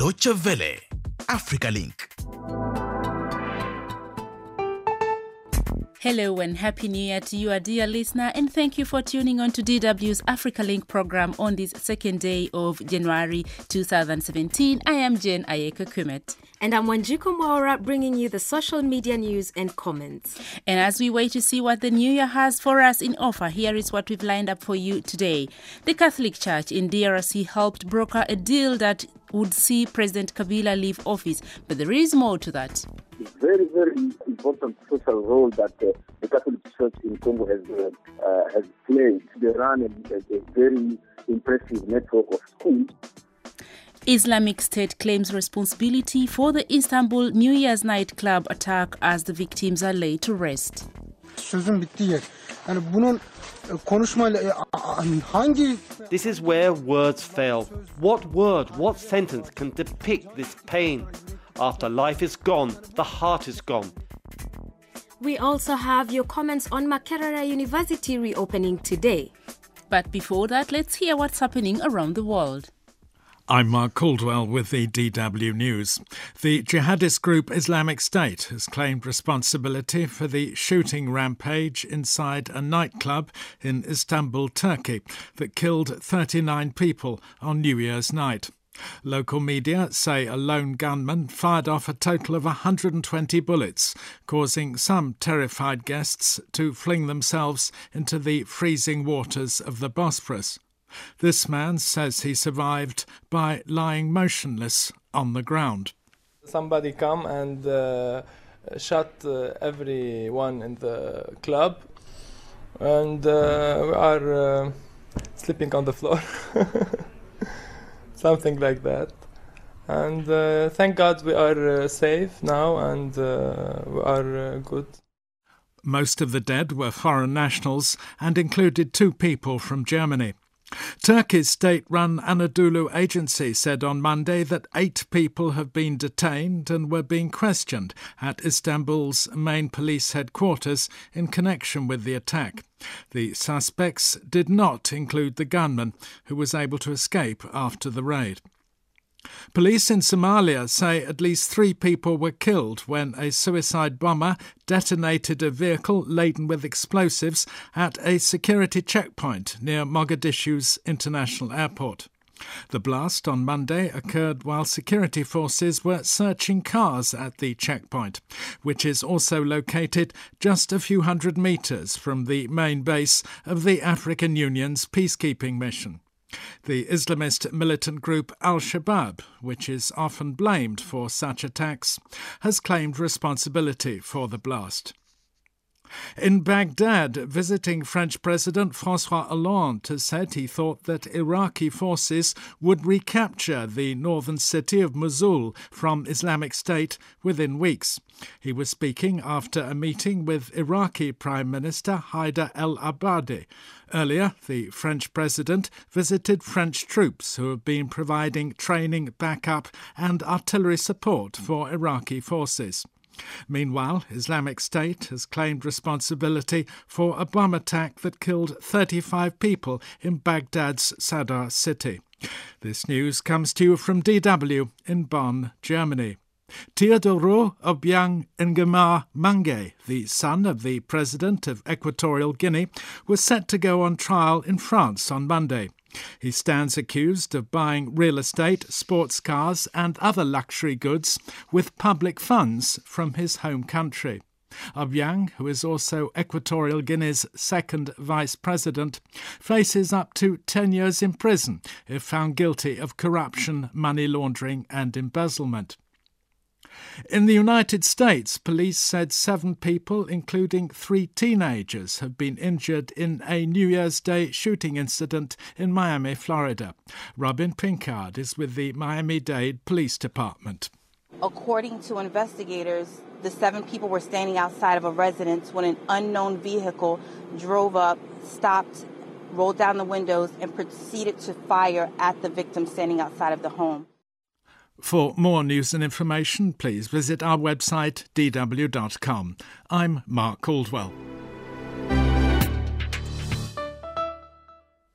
Deutsche Welle, Africa Link. Hello and Happy New Year to you, our dear listener, and thank you for tuning on to DW's Africa Link program on this second day of January 2017. I am Jane Ayeka Kumet. And I'm Wanjiku Mwaura, bringing you the social media news and comments. And as we wait to see what the new year has for us in offer, here is what we've lined up for you today. The Catholic Church in DRC helped broker a deal that would see President Kabila leave office, but there is more to that. It's very, very important social role that the Catholic Church in Congo has played. They run a very impressive network of schools. Islamic State claims responsibility for the Istanbul New Year's nightclub attack as the victims are laid to rest. This is where words fail. What word, what sentence can depict this pain? After life is gone, the heart is gone. We also have your comments on Makerere University reopening today. But before that, let's hear what's happening around the world. I'm Mark Caldwell with the DW News. The jihadist group Islamic State has claimed responsibility for the shooting rampage inside a nightclub in Istanbul, Turkey, that killed 39 people on New Year's night. Local media say a lone gunman fired off a total of 120 bullets, causing some terrified guests to fling themselves into the freezing waters of the Bosphorus. This man says he survived by lying motionless on the ground. Somebody come and shot everyone in the club, and we are sleeping on the floor. Something like that. And thank God we are safe now and we are good. Most of the dead were foreign nationals and included 2 people from Germany. Turkey's state-run Anadolu agency said on Monday that 8 people have been detained and were being questioned at Istanbul's main police headquarters in connection with the attack. The suspects did not include the gunman, who was able to escape after the raid. Police in Somalia say at least 3 people were killed when a suicide bomber detonated a vehicle laden with explosives at a security checkpoint near Mogadishu's international airport. The blast on Monday occurred while security forces were searching cars at the checkpoint, which is also located just a few hundred metres from the main base of the African Union's peacekeeping mission. The Islamist militant group Al-Shabaab, which is often blamed for such attacks, has claimed responsibility for the blast. In Baghdad, visiting French President François Hollande has said he thought that Iraqi forces would recapture the northern city of Mosul from Islamic State within weeks. He was speaking after a meeting with Iraqi Prime Minister Haider el-Abadi. Earlier, the French president visited French troops who have been providing training, backup and artillery support for Iraqi forces. Meanwhile, Islamic State has claimed responsibility for a bomb attack that killed 35 people in Baghdad's Sadr city. This news comes to you from DW in Bonn, Germany. Teodoro Obiang Nguema Mange, the son of the president of Equatorial Guinea, was set to go on trial in France on Monday. He stands accused of buying real estate, sports cars and other luxury goods with public funds from his home country. Obiang, who is also Equatorial Guinea's second vice president, faces up to 10 years in prison if found guilty of corruption, money laundering and embezzlement. In the United States, police said 7 people, including 3 teenagers, have been injured in a New Year's Day shooting incident in Miami, Florida. Robin Pinkard is with the Miami-Dade Police Department. According to investigators, the 7 people were standing outside of a residence when an unknown vehicle drove up, stopped, rolled down the windows, and proceeded to fire at the victim standing outside of the home. For more news and information, please visit our website dw.com. I'm Mark Caldwell.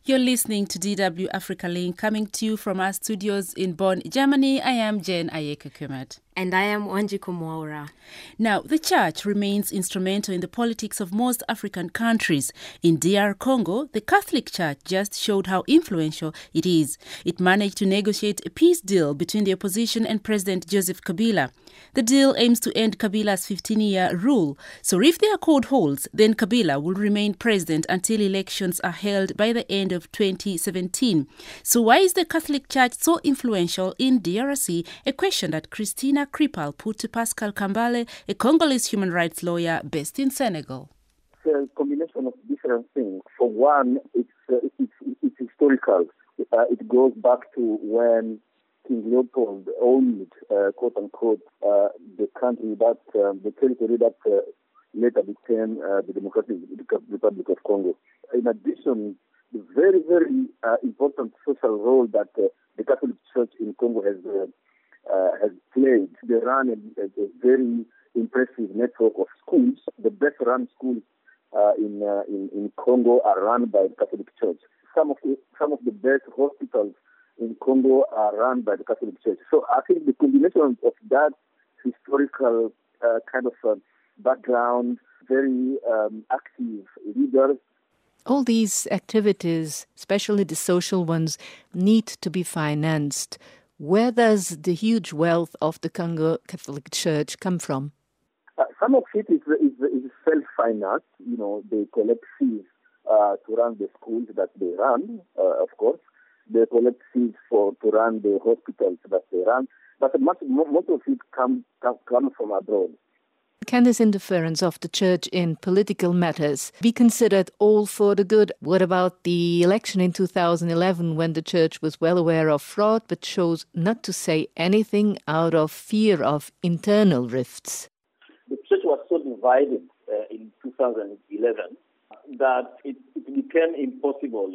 You're listening to DW Africa Link, coming to you from our studios in Bonn, Germany. I am Jen Ayeka-Kumat. And I am Wanjiku Mwaura. Now, the church remains instrumental in the politics of most African countries. In DR Congo, the Catholic Church just showed how influential it is. It managed to negotiate a peace deal between the opposition and President Joseph Kabila. The deal aims to end Kabila's 15-year rule. So if the accord holds, then Kabila will remain president until elections are held by the end of 2017. So why is the Catholic Church so influential in DRC? A question that Christina Kripal put to Pascal Kambale, a Congolese human rights lawyer based in Senegal. It's a combination of different things. For one, it's historical. It goes back to when King Leopold owned, quote unquote, the country that the territory that later became the Democratic Republic of Congo. In addition, the very, very important social role that the Catholic Church in Congo has played. They run a very impressive network of schools. The best-run schools in Congo are run by the Catholic Church. Some of the best hospitals in Congo are run by the Catholic Church. So I think the combination of that historical kind of background, very active leaders. All these activities, especially the social ones, need to be financed. Where does the huge wealth of the Congo Catholic Church come from? Some of it is self-financed. You know, they collect fees to run the schools that they run, of course. They collect fees to run the hospitals that they run. But most of it comes from abroad. Can this interference of the church in political matters be considered all for the good? What about the election in 2011 when the church was well aware of fraud but chose not to say anything out of fear of internal rifts? The church was so divided in 2011 that it became impossible.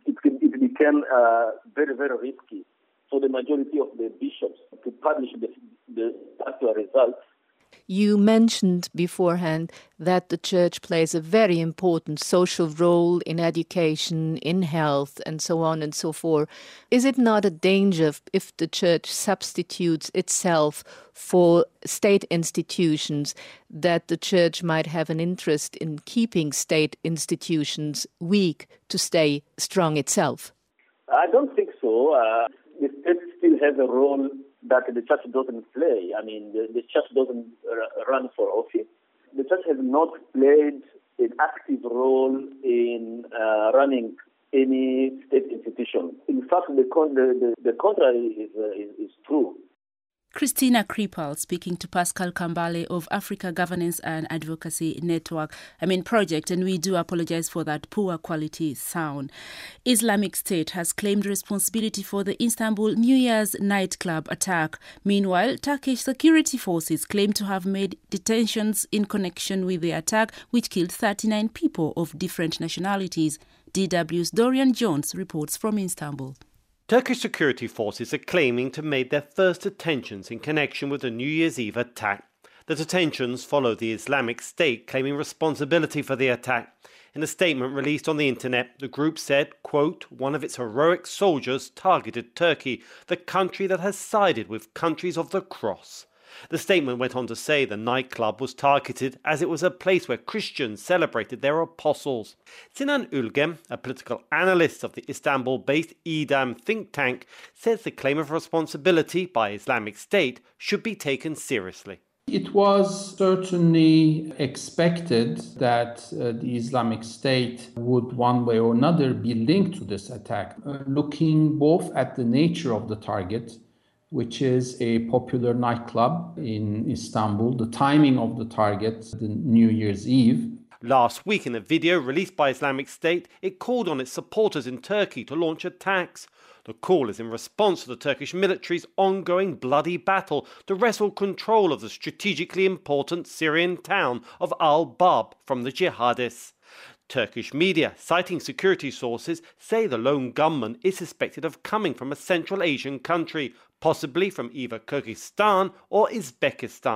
It became very, very risky for the majority of the bishops to publish the actual results. You mentioned beforehand that the church plays a very important social role in education, in health, and so on and so forth. Is it not a danger if the church substitutes itself for state institutions that the church might have an interest in keeping state institutions weak to stay strong itself? I don't think so. The state still has a role that the church doesn't play. I mean, the church doesn't run for office. The church has not played an active role in running any state institution. In fact, the contrary is true. Christina Kripal speaking to Pascal Kambale of Africa Governance and Advocacy Network, project, and we do apologize for that poor quality sound. Islamic State has claimed responsibility for the Istanbul New Year's nightclub attack. Meanwhile, Turkish security forces claim to have made detentions in connection with the attack, which killed 39 people of different nationalities. DW's Dorian Jones reports from Istanbul. Turkish security forces are claiming to have made their first detentions in connection with the New Year's Eve attack. The detentions follow the Islamic State claiming responsibility for the attack. In a statement released on the internet, the group said, quote, one of its heroic soldiers targeted Turkey, the country that has sided with countries of the cross. The statement went on to say the nightclub was targeted as it was a place where Christians celebrated their apostles. Sinan Ülgem, a political analyst of the Istanbul-based İDEM think tank, says the claim of responsibility by Islamic State should be taken seriously. It was certainly expected that the Islamic State would one way or another be linked to this attack, looking both at the nature of the target, which is a popular nightclub in Istanbul, the timing of the target, the New Year's Eve. Last week, in a video released by Islamic State, it called on its supporters in Turkey to launch attacks. The call is in response to the Turkish military's ongoing bloody battle to wrestle control of the strategically important Syrian town of Al-Bab from the jihadists. Turkish media, citing security sources, say the lone gunman is suspected of coming from a Central Asian country, possibly from either Kyrgyzstan or Uzbekistan.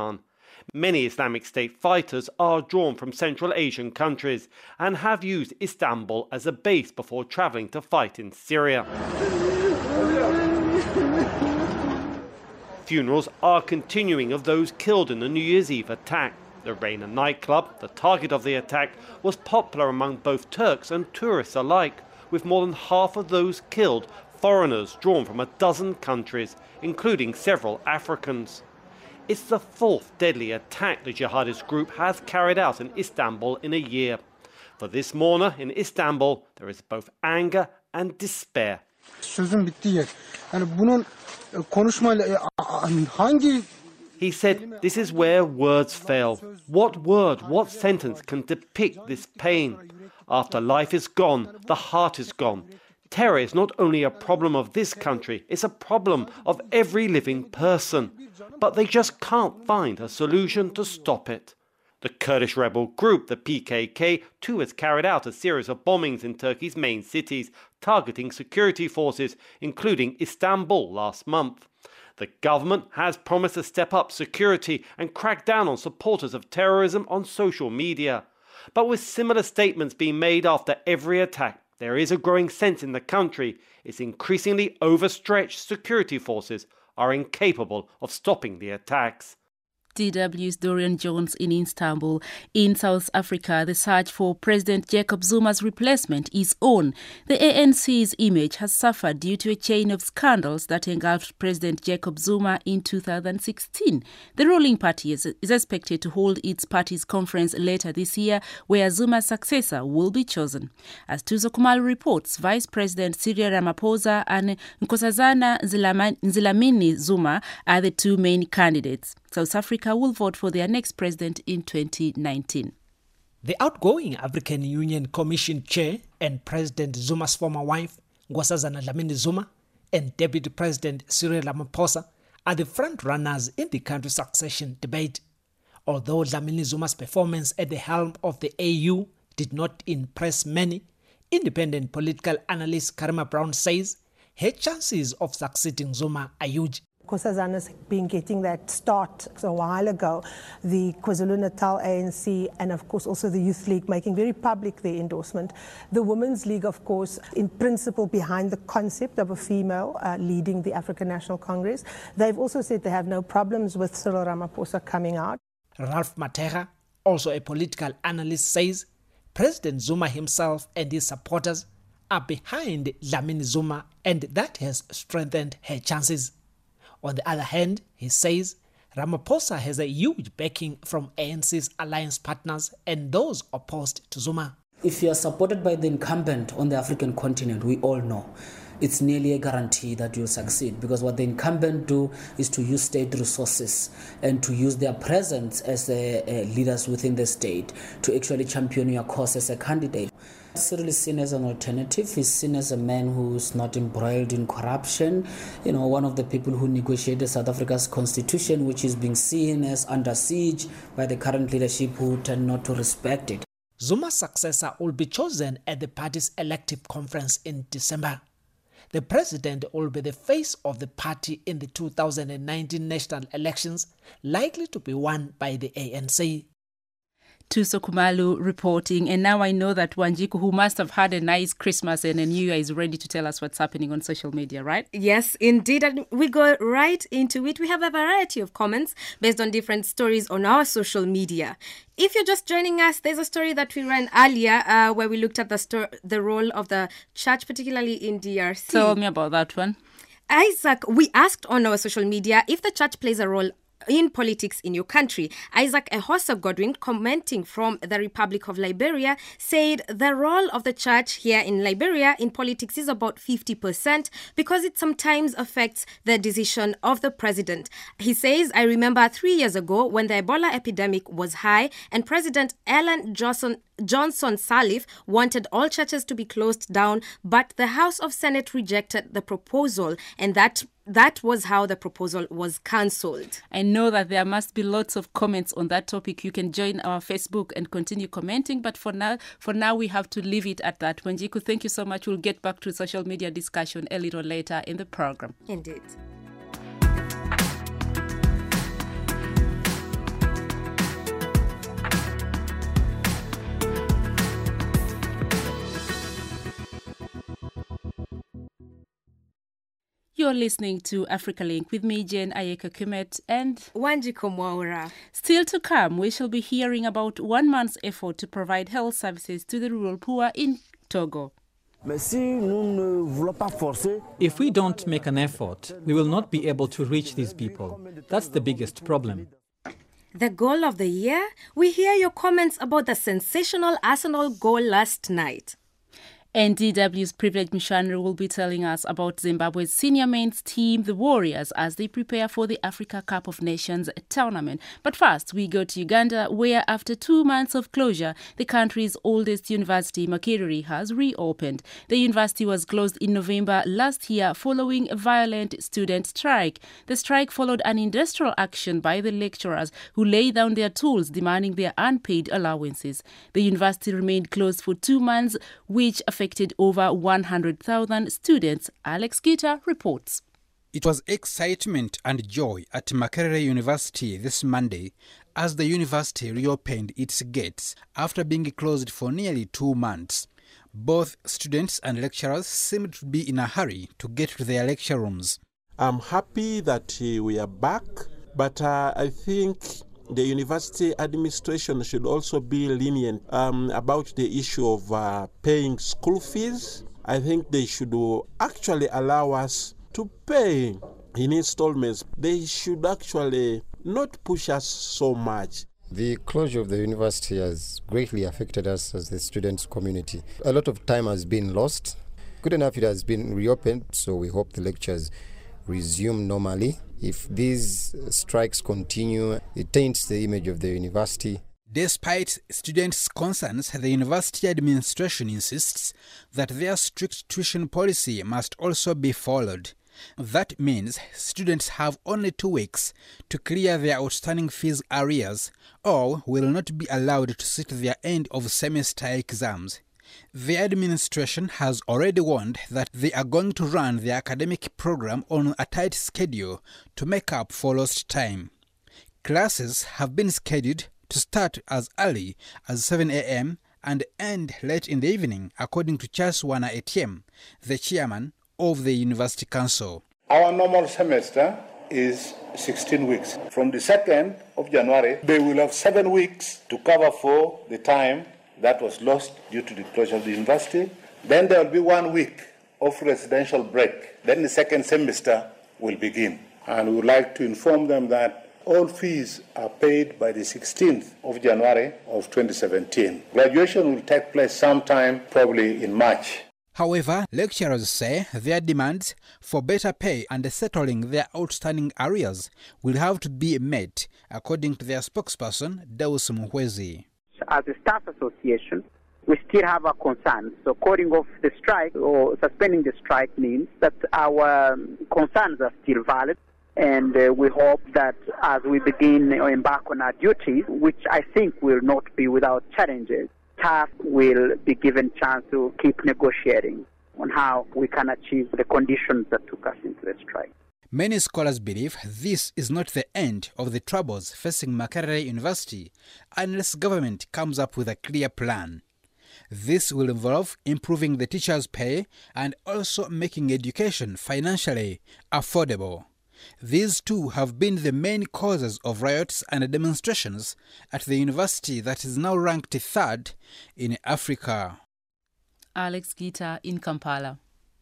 Many Islamic State fighters are drawn from Central Asian countries and have used Istanbul as a base before travelling to fight in Syria. Funerals are continuing of those killed in the New Year's Eve attack. The Reina nightclub, the target of the attack, was popular among both Turks and tourists alike, with more than half of those killed foreigners drawn from a dozen countries, including several Africans. It's the fourth deadly attack the jihadist group has carried out in Istanbul in a year. For this mourner in Istanbul, there is both anger and despair. He said, "This is where words fail. What word, what sentence can depict this pain? After life is gone, the heart is gone. Terror is not only a problem of this country, it's a problem of every living person. But they just can't find a solution to stop it." The Kurdish rebel group, the PKK, too has carried out a series of bombings in Turkey's main cities, targeting security forces, including Istanbul last month. The government has promised to step up security and crack down on supporters of terrorism on social media. But with similar statements being made after every attack, there is a growing sense in the country its increasingly overstretched security forces are incapable of stopping the attacks. DW's Dorian Jones in Istanbul. In South Africa, the search for President Jacob Zuma's replacement is on. The ANC's image has suffered due to a chain of scandals that engulfed President Jacob Zuma in 2016. The ruling party is expected to hold its party's conference later this year, where Zuma's successor will be chosen. As Tuzo Khumalo reports, Vice President Cyril Ramaphosa and Nkosazana Dlamini Zuma are the two main candidates. South Africa will vote for their next president in 2019. The outgoing African Union Commission chair and President Zuma's former wife, Nkosazana Dlamini Zuma, and Deputy President Cyril Ramaphosa are the front-runners in the country's succession debate. Although Dlamini Zuma's performance at the helm of the AU did not impress many, independent political analyst Karima Brown says her chances of succeeding Zuma are huge. Nkosazana's been getting that start a while ago, the KwaZulu-Natal ANC and of course also the Youth League making very public their endorsement. The Women's League, of course, in principle behind the concept of a female leading the African National Congress. They've also said they have no problems with Cyril Ramaphosa coming out. Ralph Matera, also a political analyst, says President Zuma himself and his supporters are behind Dlamini Zuma, and that has strengthened her chances. On the other hand, he says Ramaphosa has a huge backing from ANC's alliance partners and those opposed to Zuma. If you are supported by the incumbent on the African continent, we all know it's nearly a guarantee that you'll succeed, because what the incumbent do is to use state resources and to use their presence as leaders within the state to actually champion your cause as a candidate. Cyril is seen as an alternative. He's seen as a man who's not embroiled in corruption. You know, one of the people who negotiated South Africa's constitution, which is being seen as under siege by the current leadership who tend not to respect it. Zuma's successor will be chosen at the party's elective conference in December. The president will be the face of the party in the 2019 national elections, likely to be won by the ANC. Tuzo Khumalo reporting. And now I know that Wanjiku, who must have had a nice Christmas and a New Year, is ready to tell us what's happening on social media, right? Yes, indeed. And we go right into it. We have a variety of comments based on different stories on our social media. If you're just joining us, there's a story that we ran earlier where we looked at the role of the church, particularly in DRC. Tell me about that one. Isaac, we asked on our social media if the church plays a role in politics in your country. Isaac Ehosa Godwin, commenting from the Republic of Liberia, said the role of the church here in Liberia in politics is about 50% because it sometimes affects the decision of the president. He says, I remember 3 years ago when the Ebola epidemic was high and President Ellen Johnson Sirleaf wanted all churches to be closed down, but the House of Senate rejected the proposal, and that was how the proposal was cancelled. I know that there must be lots of comments on that topic. You can join our Facebook and continue commenting, but for now we have to leave it at that. Wanjiku, thank you so much. We'll get back to social media discussion a little later in the program. Indeed. You're listening to Africa Link with me, Jen Ayeka Kumet, and Wanjiko Mwaura. Still to come, we shall be hearing about 1 month's effort to provide health services to the rural poor in Togo. If we don't make an effort, we will not be able to reach these people. That's the biggest problem. The goal of the year? We hear your comments about the sensational Arsenal goal last night. And DW's Privilege Mishanri will be telling us about Zimbabwe's senior men's team, the Warriors, as they prepare for the Africa Cup of Nations tournament. But first, we go to Uganda, where after 2 months of closure, the country's oldest university, Makerere, has reopened. The university was closed in November last year following a violent student strike. The strike followed an industrial action by the lecturers who laid down their tools demanding their unpaid allowances. The university remained closed for 2 months, which affected over 100,000 students. Alex Gita reports. It was excitement and joy at Makerere University this Monday as the university reopened its gates after being closed for nearly 2 months. Both students and lecturers seemed to be in a hurry to get to their lecture rooms. I'm happy that we are back, but I think the university administration should also be lenient about the issue of paying school fees. I think they should actually allow us to pay in installments. They should actually not push us so much. The closure of the university has greatly affected us as the students' community. A lot of time has been lost. Good enough it has been reopened, so we hope the lectures resume normally. If these strikes continue, it taints the image of the university. Despite students' concerns, the university administration insists that their strict tuition policy must also be followed. That means students have only 2 weeks to clear their outstanding fees arrears or will not be allowed to sit their end of semester exams. The administration has already warned that they are going to run the academic program on a tight schedule to make up for lost time. Classes have been scheduled to start as early as 7 a.m. and end late in the evening, according to Charles Wana Etienne, the chairman of the University Council. Our normal semester is 16 weeks. From the 2nd of January, they will have 7 weeks to cover for the time that was lost due to the closure of the university. Then there will be 1 week of residential break. Then the second semester will begin. And we would like to inform them that all fees are paid by the 16th of January of 2017. Graduation will take place sometime probably in March. However, lecturers say their demands for better pay and settling their outstanding arrears will have to be met, according to their spokesperson, Deus Muhwezi. As a staff association, we still have our concerns. So calling off the strike or suspending the strike means that our concerns are still valid. And we hope that as we begin or embark on our duties, which I think will not be without challenges, staff will be given chance to keep negotiating on how we can achieve the conditions that took us into the strike. Many scholars believe this is not the end of the troubles facing Makerere University unless government comes up with a clear plan. This will involve improving the teachers' pay and also making education financially affordable. These two have been the main causes of riots and demonstrations at the university that is now ranked 3rd in Africa. Alex Gita in Kampala.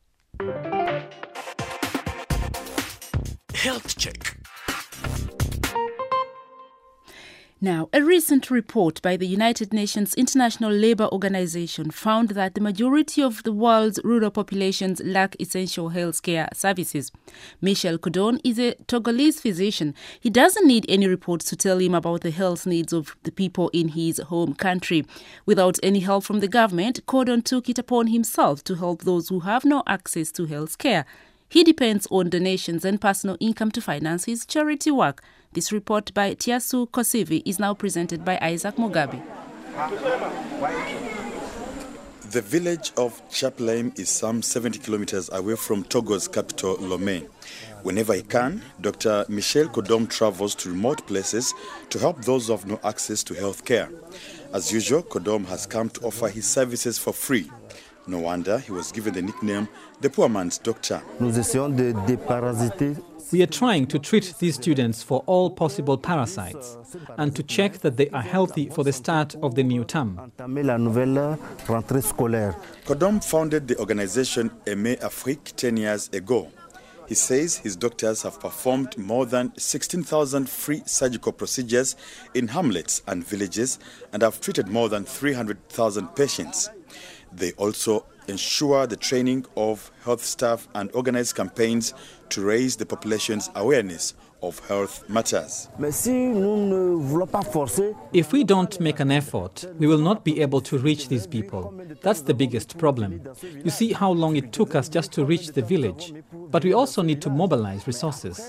Health check. Now, a recent report by the United Nations International Labour Organization found that the majority of the world's rural populations lack essential healthcare services. Michel Kodon is a Togolese physician. He doesn't need any reports to tell him about the health needs of the people in his home country. Without any help from the government, Kodon took it upon himself to help those who have no access to health care. He depends on donations and personal income to finance his charity work. This report by Tiasu Kosivi is now presented by Isaac Mugabe. The village of Chaplaim is some 70 kilometers away from Togo's capital, Lomé. Whenever he can, Dr. Michel Kodom travels to remote places to help those who have no access to health care. As usual, Kodom has come to offer his services for free. No wonder he was given the nickname the poor man's doctor. We are trying to treat these students for all possible parasites and to check that they are healthy for the start of the new term. Kodom founded the organization Aimé Afrique 10 years ago. He says his doctors have performed more than 16,000 free surgical procedures in hamlets and villages and have treated more than 300,000 patients. They also ensure the training of health staff and organize campaigns to raise the population's awareness of health matters. If we don't make an effort, we will not be able to reach these people. That's the biggest problem. You see how long it took us just to reach the village. But we also need to mobilize resources.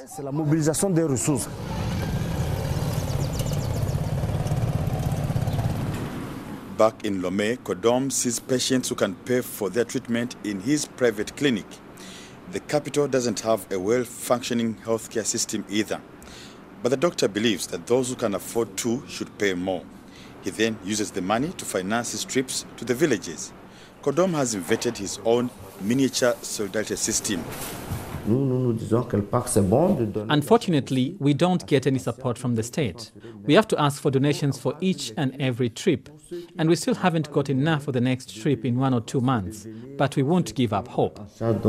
Back in Lomé, Kodom sees patients who can pay for their treatment in his private clinic. The capital doesn't have a well-functioning healthcare system either. But the doctor believes that those who can afford to should pay more. He then uses the money to finance his trips to the villages. Kodom has invented his own miniature solidarity system. Unfortunately, we don't get any support from the state. We have to ask for donations for each and every trip. And we still haven't got enough for the next trip in 1 or 2 months. But we won't give up hope.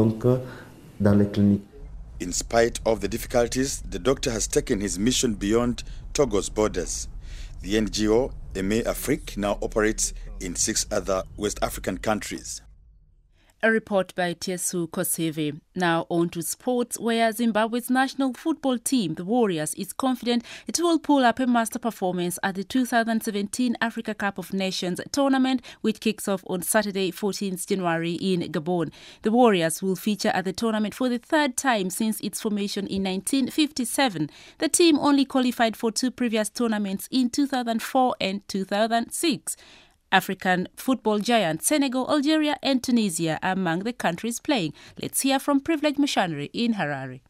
In spite of the difficulties, the doctor has taken his mission beyond Togo's borders. The NGO, Aimé Afrique, now operates in 6 other West African countries. A report by Tiesu Koseve. Now on to sports, where Zimbabwe's national football team, the Warriors, is confident it will pull up a master performance at the 2017 Africa Cup of Nations tournament, which kicks off on Saturday, 14th January in Gabon. The Warriors will feature at the tournament for the 3rd time since its formation in 1957. The team only qualified for 2 previous tournaments in 2004 and 2006. African football giants Senegal, Algeria and Tunisia are among the countries playing. Let's hear from Privileged Missionary in Harare.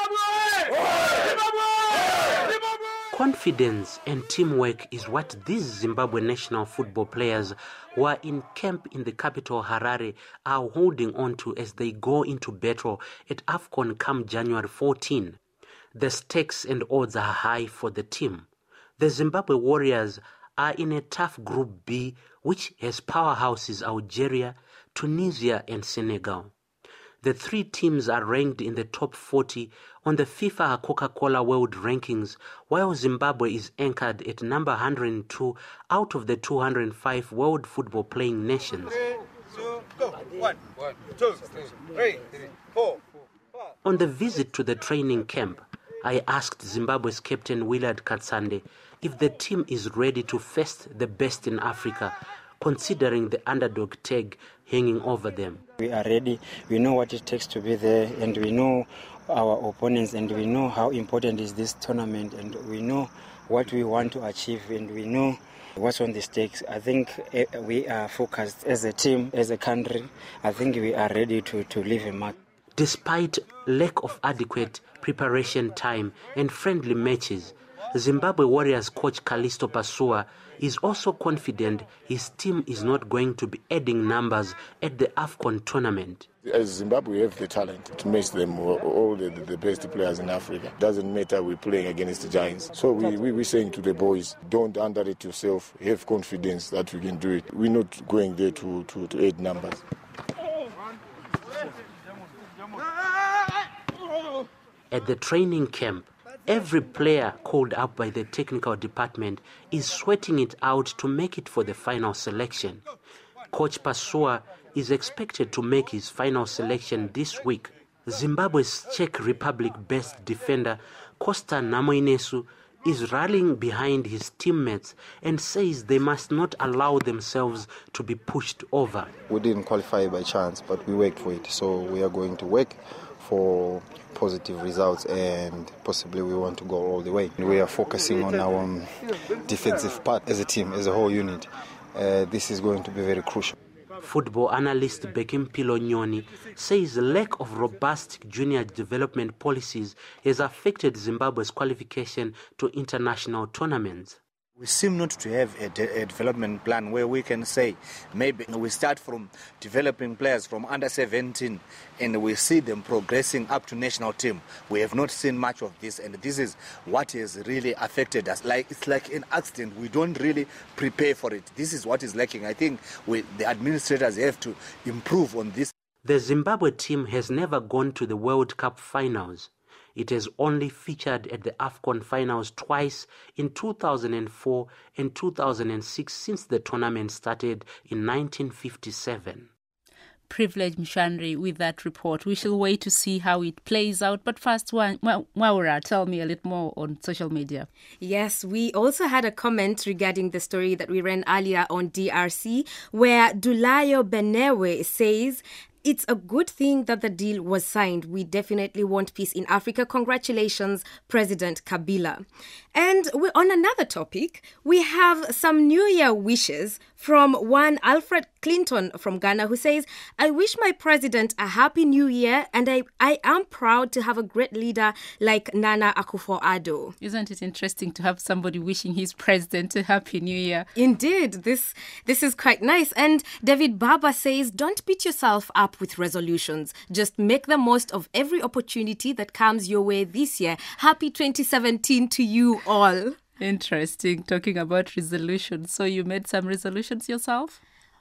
Confidence and teamwork is what these Zimbabwe national football players who are in camp in the capital Harare are holding on to as they go into battle at AFCON come January 14. The stakes and odds are high for the team. The Zimbabwe Warriors are in a tough Group B, which has powerhouses Algeria, Tunisia and Senegal. The 3 teams are ranked in the top 40 on the FIFA Coca-Cola World Rankings, while Zimbabwe is anchored at number 102 out of the 205 world football playing nations. 1, 2, 3, 4. On the visit to the training camp, I asked Zimbabwe's captain Willard Katsande if the team is ready to face the best in Africa, considering the underdog tag hanging over them. We are ready. We know what it takes to be there, and we know our opponents, and we know how important is this tournament, and we know what we want to achieve, and we know what's on the stakes. I think we are focused as a team, as a country. I think we are ready to leave a mark. Despite lack of adequate preparation time and friendly matches, Zimbabwe Warriors coach Callisto Pasua is also confident his team is not going to be adding numbers at the AFCON tournament. As Zimbabwe, we have the talent to match them all the best players in Africa. Doesn't matter we're playing against the giants. So we're saying to the boys, don't underrate yourself, have confidence that we can do it. We're not going there to add numbers. At the training camp, every player called up by the technical department is sweating it out to make it for the final selection. Coach Pasua is expected to make his final selection this week. Zimbabwe's Czech Republic best defender Costa Namoinesu is rallying behind his teammates and says they must not allow themselves to be pushed over. We didn't qualify by chance, but we worked for it, so we are going to work for positive results, and possibly we want to go all the way. We are focusing on our defensive part as a team, as a whole unit. This is going to be very crucial. Football analyst Bekimpilo Nyoni says the lack of robust junior development policies has affected Zimbabwe's qualification to international tournaments. We seem not to have a development plan where we can say maybe we start from developing players from under 17 and we see them progressing up to national team. We have not seen much of this, and this is what has really affected us. It's like an accident. We don't really prepare for it. This is what is lacking. I think the administrators have to improve on this. The Zimbabwe team has never gone to the World Cup finals. It has only featured at the AFCON finals twice in 2004 and 2006 since the tournament started in 1957. Privilege Mshandri with that report. We shall wait to see how it plays out. But first, Maura, tell me a little more on social media. Yes, we also had a comment regarding the story that we ran earlier on DRC, where Dulayo Benewe says, "It's a good thing that the deal was signed. We definitely want peace in Africa. Congratulations, President Kabila." And on another topic, we have some New Year wishes from one Alfred Clinton from Ghana, who says, "I wish my president a happy new year, and I am proud to have a great leader like Nana Akufo-Addo." Isn't it interesting to have somebody wishing his president a happy new year? Indeed, this is quite nice. And David Baba says, "Don't beat yourself up with resolutions. Just make the most of every opportunity that comes your way this year. Happy 2017 to you all." Interesting, talking about resolutions. So you made some resolutions yourself?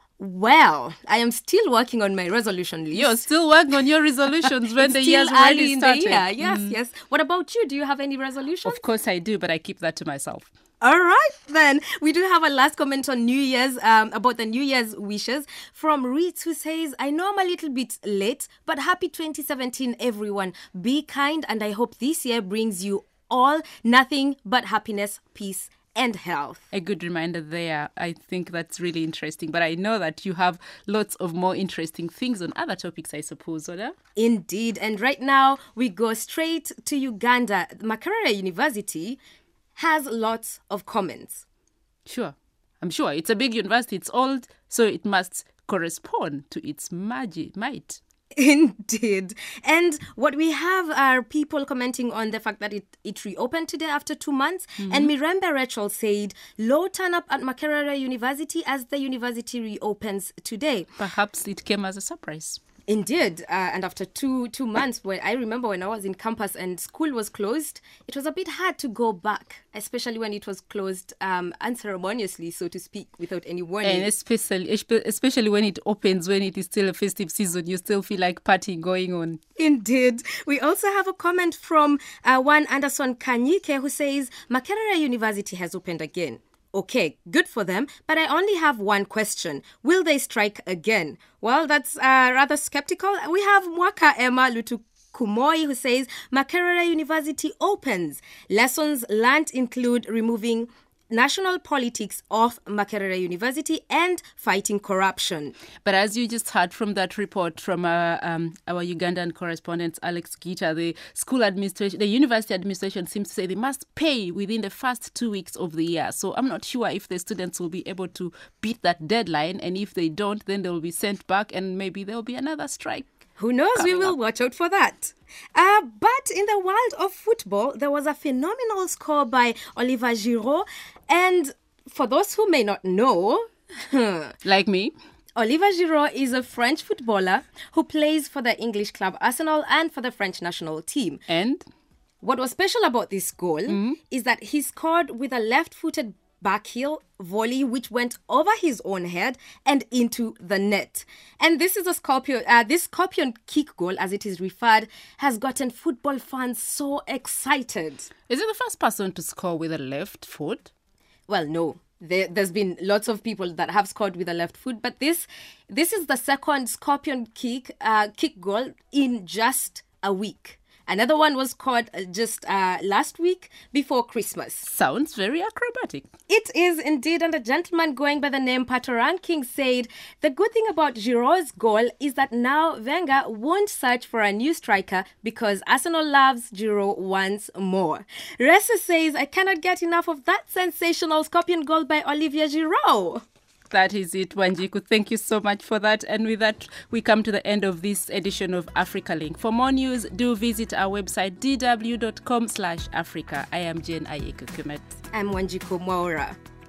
Well, I am still working on my resolution list. You're still working on your resolutions when the year's already started. Yes. What about you? Do you have any resolutions? Of course I do, but I keep that to myself. All right, then. We do have a last comment on New Year's, about the New Year's wishes from Reeds, who says, "I know I'm a little bit late, but happy 2017, everyone. Be kind, and I hope this year brings you all nothing but happiness, peace, and health." A good reminder there. I think that's really interesting. But I know that you have lots of more interesting things on other topics, I suppose, Oda? Indeed. And right now, we go straight to Uganda. Makerere University has lots of comments. Sure. I'm sure. It's a big university. It's old, so it must correspond to its might. Indeed. And what we have are people commenting on the fact that it reopened today after 2 months. Mm-hmm. And Mirembe Rachel said, "Low turn up at Makerere University as the university reopens today." Perhaps it came as a surprise. Indeed. And after two months, I remember when I was in campus and school was closed, it was a bit hard to go back, especially when it was closed unceremoniously, so to speak, without any warning. And especially when it opens, when it is still a festive season, you still feel like party going on. Indeed. We also have a comment from one Anderson Kanyike, who says, "Makerere University has opened again. Okay, good for them, but I only have one question. Will they strike again?" Well, that's rather skeptical. We have Mwaka Emma Lutukumoi, who says, "Makerere University opens. Lessons learned include removing national politics of Makerere University and fighting corruption." But as you just heard from that report from our Ugandan correspondent Alex Gita, the university administration seems to say they must pay within the first 2 weeks of the year. So I'm not sure if the students will be able to beat that deadline, and if they don't, then they will be sent back, and maybe there will be another strike. Who knows? We will watch out for that. But in the world of football, there was a phenomenal score by Oliver Giroud. And for those who may not know, like me, Oliver Giroud is a French footballer who plays for the English club Arsenal and for the French national team. And what was special about this goal is that he scored with a left-footed backheel volley which went over his own head and into the net. And this is a scorpion. This scorpion kick goal, as it is referred, has gotten football fans so excited. Is it the first person to score with a left foot? Well, no. There's been lots of people that have scored with a left foot, but this is the second scorpion kick goal in just a week. Another one was scored just last week before Christmas. Sounds very acrobatic. It is indeed. And a gentleman going by the name Patoranking said, "The good thing about Giroud's goal is that now Wenger won't search for a new striker because Arsenal loves Giroud once more." Ressa says, "I cannot get enough of that sensational scorpion goal by Olivier Giroud." That is it, Wanjiku. Thank you so much for that. And with that, we come to the end of this edition of Africa Link. For more news, do visit our website, dw.com/Africa. I am Jane Ayeko Kumet. I'm Wanjiku Mwaura.